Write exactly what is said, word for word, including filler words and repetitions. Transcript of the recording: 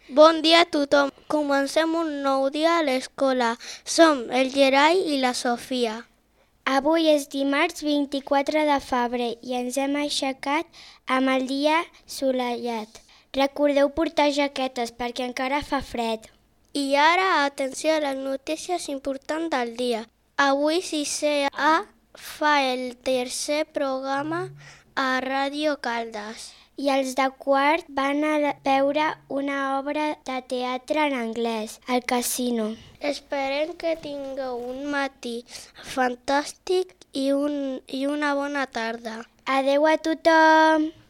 Bon dia a tothom. Comencem un nou dia a l'escola. Som el Gerai i la Sofia. Avui és dimarts vint-i-quatre de febrer i ens hem aixecat amb el dia assolellat. Recordeu portar jaquetes perquè encara fa fred. I ara, atenció a les notícies importants del dia. Avui sisè A fa el tercer programa a Ràdio Caldes. I els de quart van a veure una obra de teatre en anglès, al casino. Esperem que tingueu un matí fantàstic i, un, i una bona tarda. Adeu a tothom!